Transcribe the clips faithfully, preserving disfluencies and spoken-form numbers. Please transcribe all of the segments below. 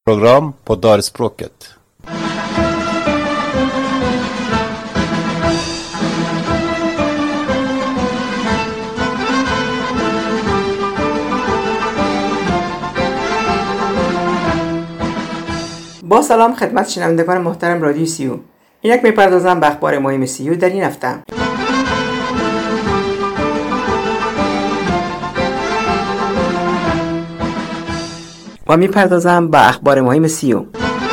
program på Darspråket. با سلام خدمت شنوندگان محترم رادیو سیو. اینک میپردازم به اخبار مهم سیو در این هفته. و میپردازم به اخبار مهم سیو.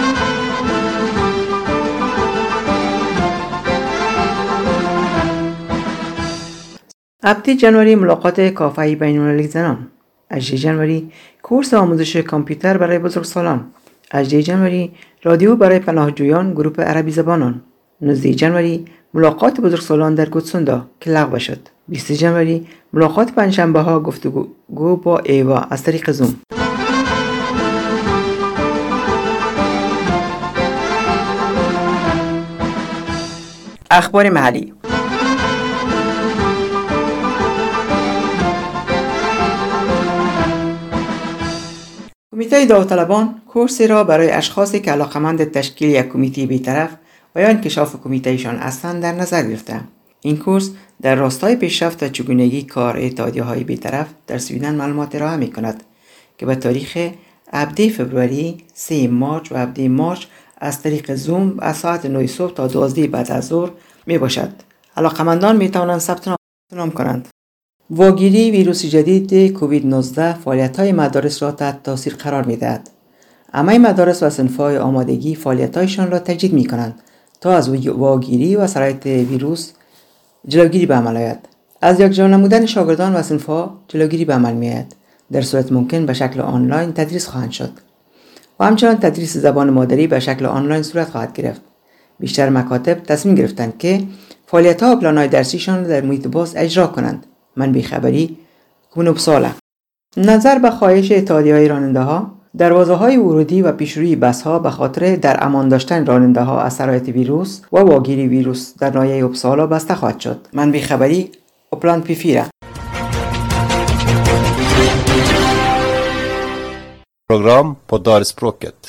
هفته جنوری ملاقات کافه‌ای بین‌المللی زنان. هجدهم جنوری کورس آموزش کامپیوتر برای بزرگسالان. هجدهم جنوری رادیو برای پناهجویان گروه عربی زبانان. نوزدهم جنوری ملاقات بزرگسالان در گوتسوندا که لغو شد. بیستم جنوری ملاقات پنجشنبه ها گفتگو با ایوا از طریق زوم. اخبار محلی. کمیته داوطلبان کورسی را برای اشخاصی که علاقمند تشکیل یک کمیته بی‌طرف و یا انکشاف کمیته‌شان هستند در نظر گرفته. این کورس در راستای پیشرفت و چگونگی کار اتحادیه‌های بی‌طرف در سویدن معلومات ارائه می‌کند که به تاریخ هفدهم فوریه، سوم مارس و هفدهم مارس از طریق زوم از ساعت نه صبح تا دوازده بعد از ظهر میباشد. علاقمندان میتوانند ثبت نام کنند. واگیری ویروس جدید کووید نوزده فعالیت‌های مدارس را تحت تاثیر قرار می‌دهد. همه مدارس و صنف‌های آمادگی فعالیت‌هایشان را تجدید می‌کنند تا از واگیری و سرایت ویروس جلوگیری به عمل آید. از یکجا نمودن شاگردان و صنف‌ها جلوگیری به عمل می‌آید. در صورت ممکن به شکل آنلاین تدریس خواهند شد و همچنان تدریس زبان مادری به شکل آنلاین صورت خواهد گرفت. بیشتر مکاتب تصمیم گرفتند که فعالیت‌ها و پلان‌های درسیشان را در محیط باز اجرا کنند. منبع خبری کومنوپسالا. نظر به خواهش اتحادیه‌های راننده‌ها، دروازه‌های ورودی و پیشروی بس‌ها به خاطر در امان داشتن راننده‌ها از سرایت ویروس و واگیری ویروس در ناحیه اوپسالا بسته خواهد شد. منبع خبری اوپلاند پیفیرا. Program på Darspråket.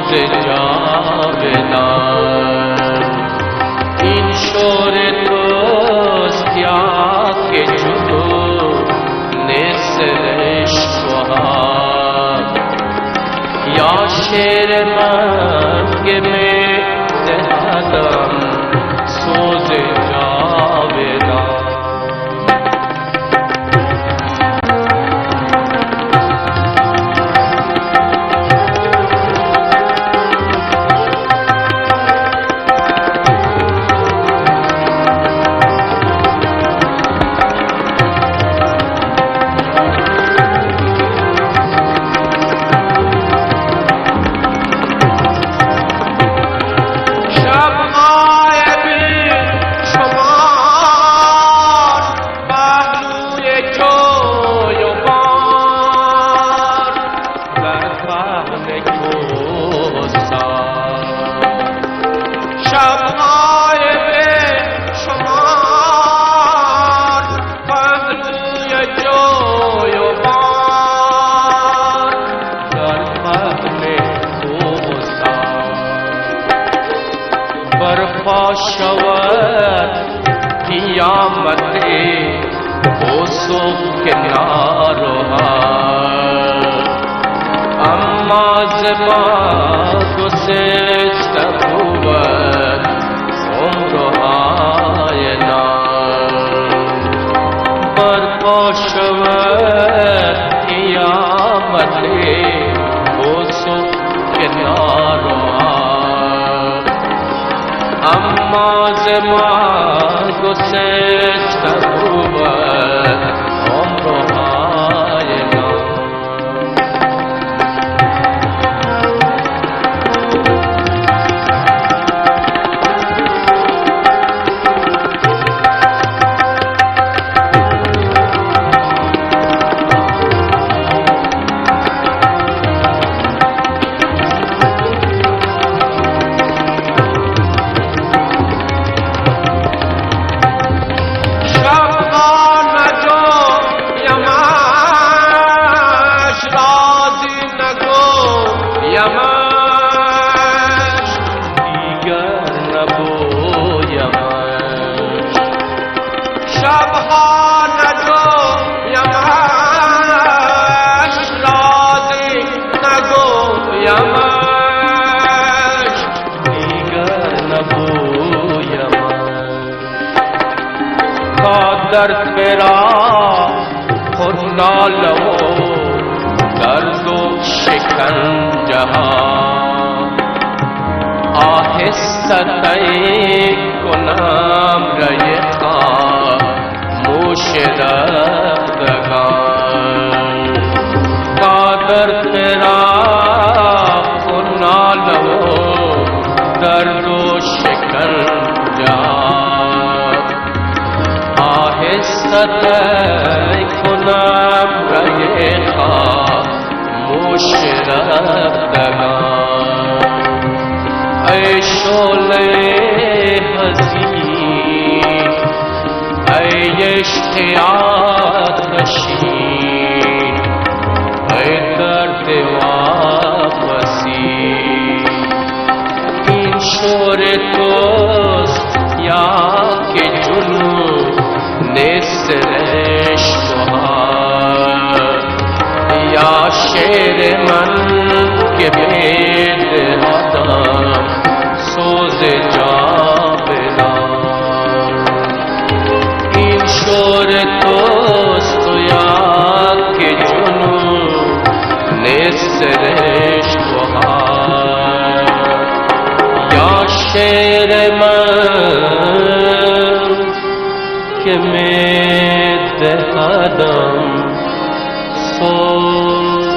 سوز جاودان این شور توست یا که جنون نسرش بهار یا شعر من که می دهدم سوز جاودان برپا شود قیامت او صبح که ناروهد اما زمان گسست بود عمرهای نام برپا شود قیامت او صبح که ناروهد اما زمان گسست بود عمرهای نام در فراق پر ناله و درد و شکنجه ها آهسته طی کنم رای خاموش رفتگان تا در فراق پر ناله و درد و شکنجه ها آهسته طی کنم رای خاموش رفتگان ای شعله حزین ای اشتیاق نشین ای درد واپسی این شور توست یا که جنون نسرش بهار یا شعر من که بدهدم سوز جاودان این شور توست یا که جنون نسرش بهار یا شعر من که می دهدم سوز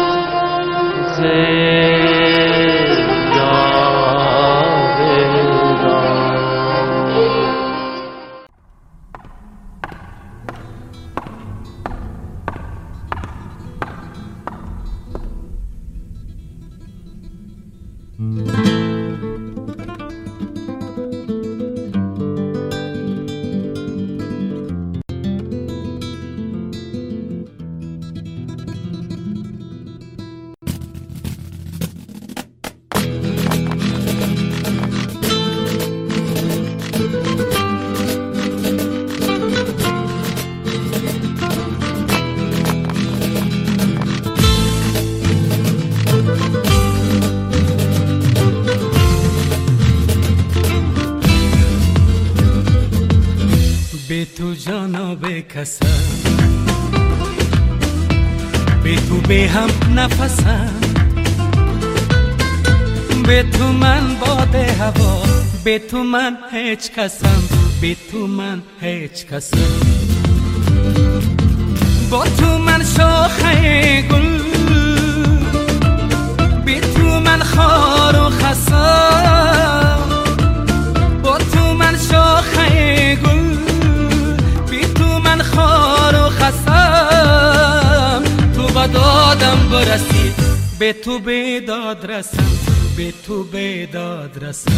به تو جانا بکسم، به تو به هم نفسم، به تو من باد هوا، به تو من هیچ کسم، به تو من هیچ کسم. با تو من شاخه گل، به تو من خار و خسم، با تو من شاخه گل، به تو من خار و خسم. تو با دادم برسی، به تو به داد رسم، به تو به داد رسم.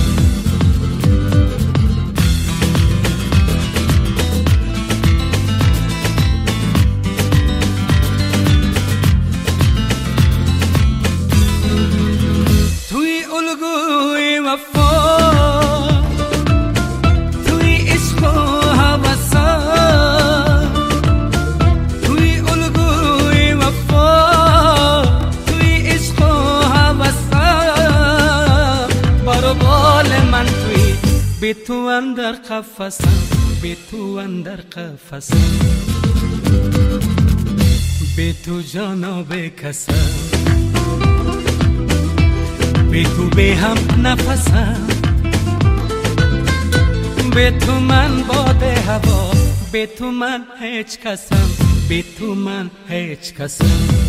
توی الگوی وفا، توی عشق و هوسم، توی الگوی وفا، توی عشق و هوسم. بر بال من توی، به تو اندر قفسم، به تو اندر قفسم. به تو جانا بکسم، به تو به هم نفسم، به تو من باد هوا، به تو من هیچ کسم، به تو من هیچ کسم.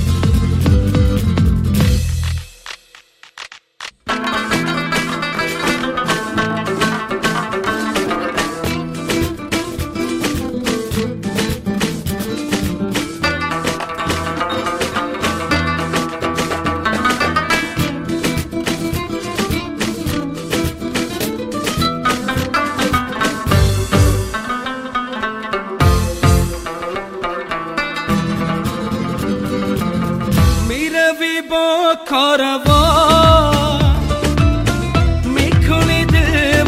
با کاروان میکنی دل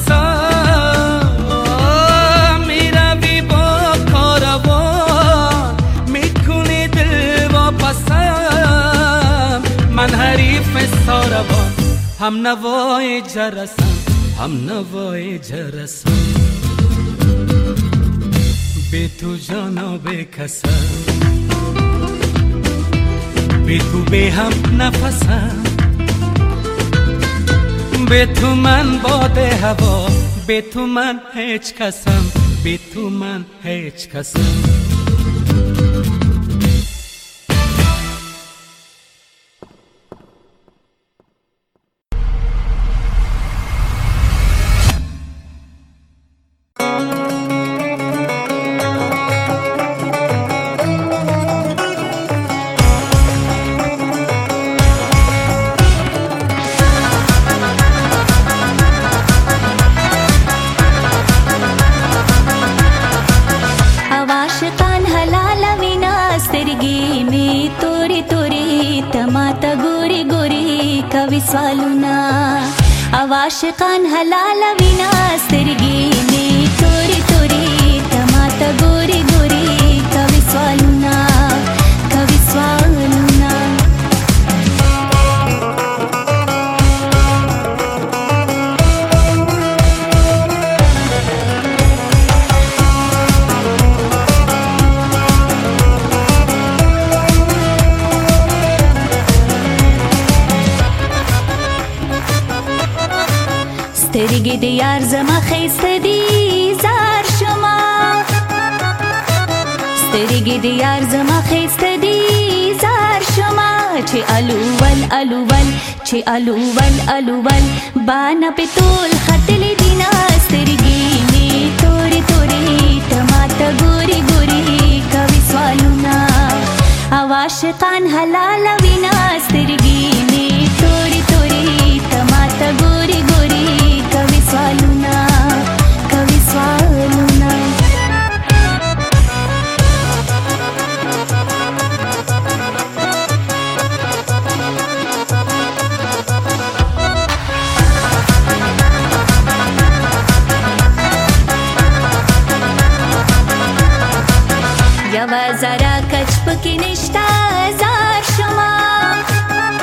واپسم، میروی با کاروان میکنی دل واپسم. من حریف ساروان، هم نوای جرسم، هم نوای جرسم. به تو جانا بکسم، به تو به هم نفسم، به تو من باد هوا، به تو من هیچ کسم، به تو من هیچ کسم. आशिकान हलाल विना स्तिरगी ने तोरी तोरी तमाता गोरी गोरी कवि स्वालुना कवि स्वालुना سترگی دیار زما خیسته دی زار شما سترگی دیار زما خیسته دی زار شما چه الوول الوول چه الوول الوول بانا पे तोल खतले दिना سترگی ने तोरी तोरी टमाटा गोरी गोरी कवि स्वालुना आवाशिकान हलाल विना سترگی ने तोरी तोरी टमाटा गोरी गोरी कवि स्वालुना कवि स्वालुना यवा जरा कचपकी निष्ठा जार शुमा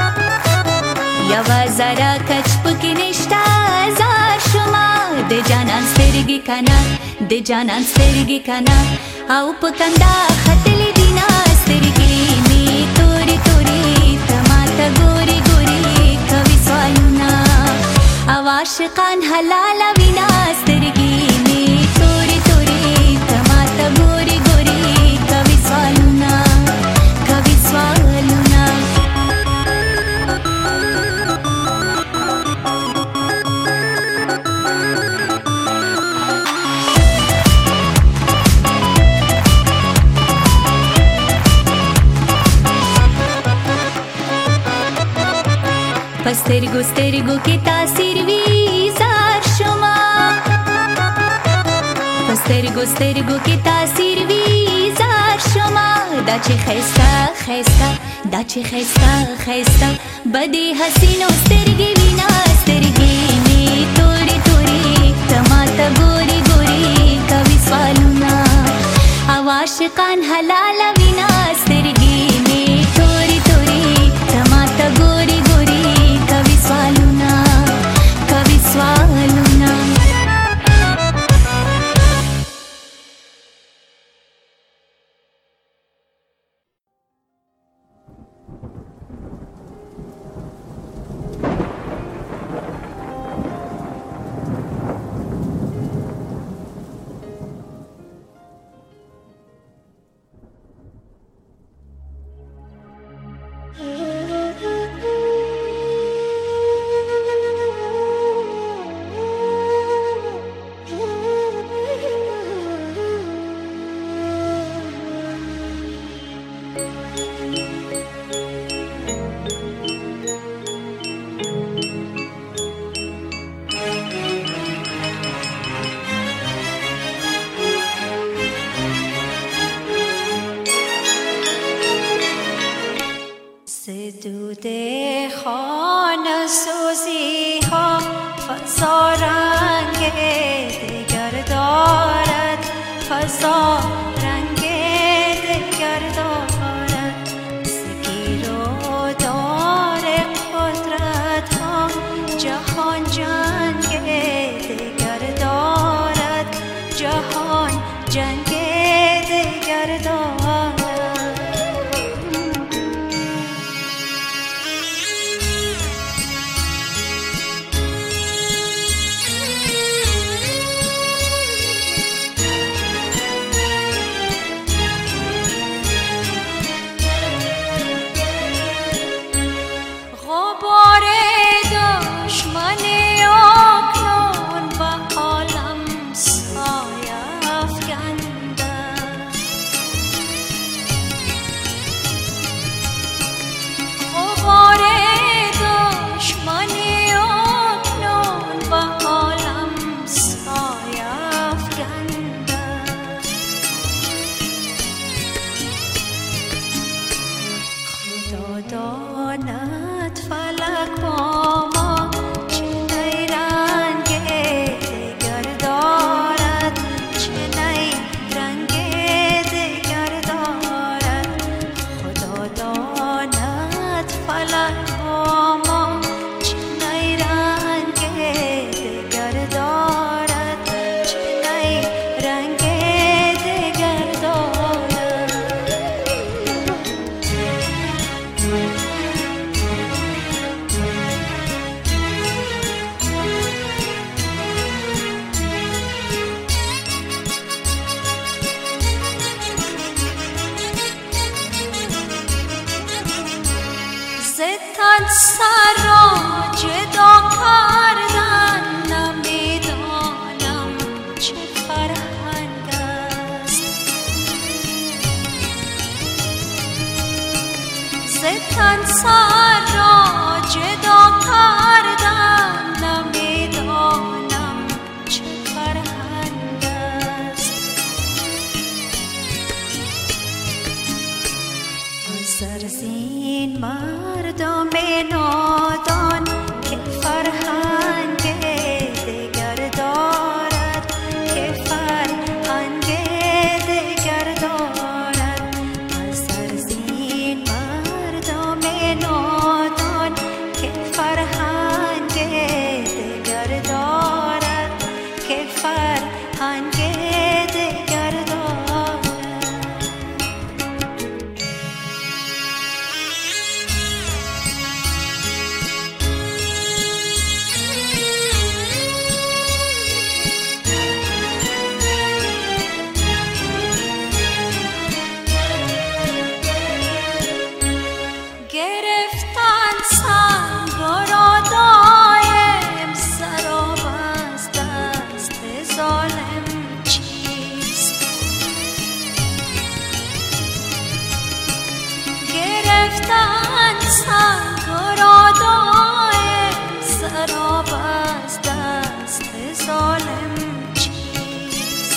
यवा जरा कचपकी निष्ठा जार शुमा दे जाना جانان سترګې کنا د جانان سترګې کنا او په کندا خطلې دینا سترګې می تورې تورې تماته ګوري ګوري کوي سوالونه او عاشقان حلال وینا سترګې می تورې تورې تماته ګوري ګوري کوي سوالونه کوي سوالونه پسترګو سترګو کې تاثیر وی زار شما پسترګو سترګو کې تاثیر وی زار شما دا چې خيستا خيستا دا چې خيستا خيستا بدی حسینو سترګې وینا سترګې می تورې تورې تماته ګوري ګوري کوي سوالونه او عاشقان حلال وینا سترګې می تورې تورې تماته ګوري ګوري کوي سوالونه کوي سوالونه زدود خانه سوزی ها فضا رنگ دیگر دارد فضا رنگ دیگر دارد سگیر و دار قدرت ها جهان جنگ دیگر دارد جهان جنگ دیگر دارد که فرهنگ دگر دارد. گرفتن سنگ را دایم سراب از دست ظالم چیست؟ گرفتن سنگ را دایم سراب از دست ظالم چیست؟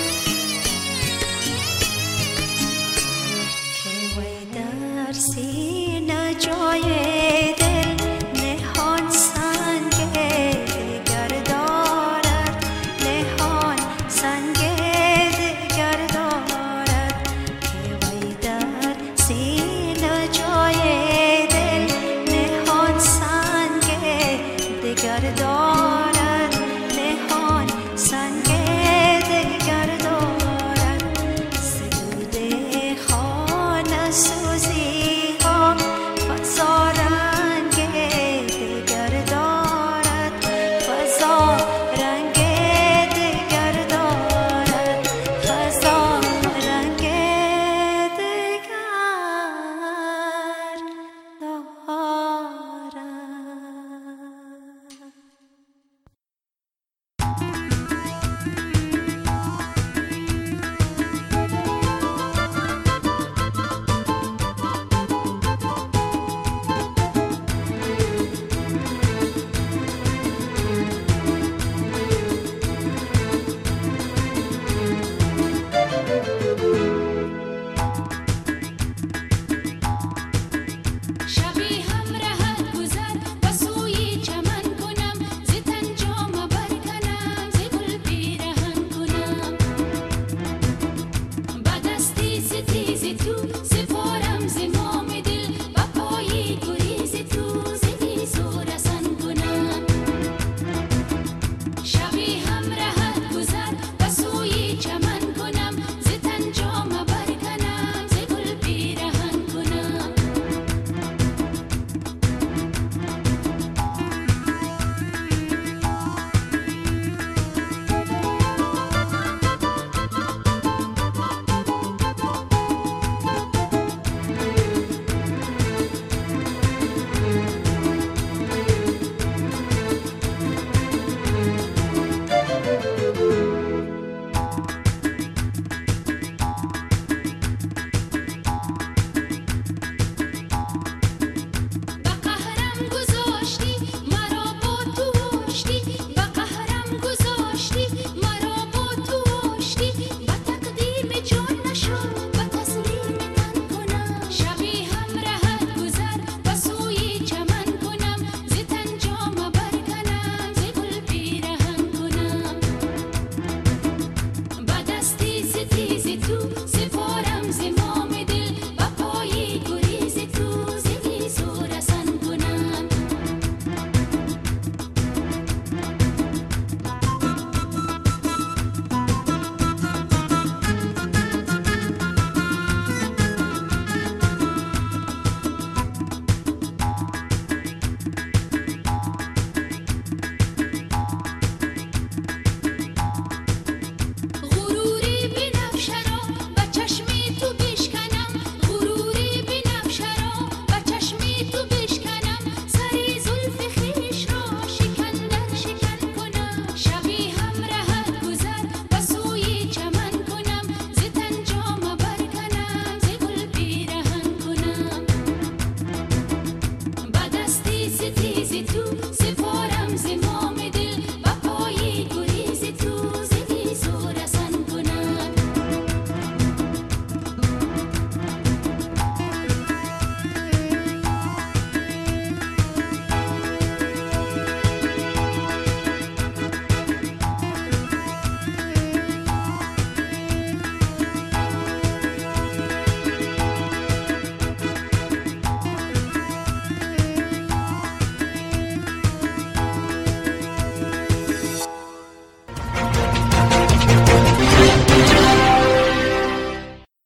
که وی در سینه جای دل نهان سنگ دگر دارد، نهان سنگ دگر دارد. که وی در سینه جای دل نهان سنگ دگر دارد، نهان سنگ دگر دارد. ستوده خانه سوزی ها فزار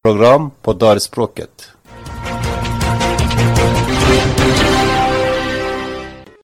Program på Darspråket.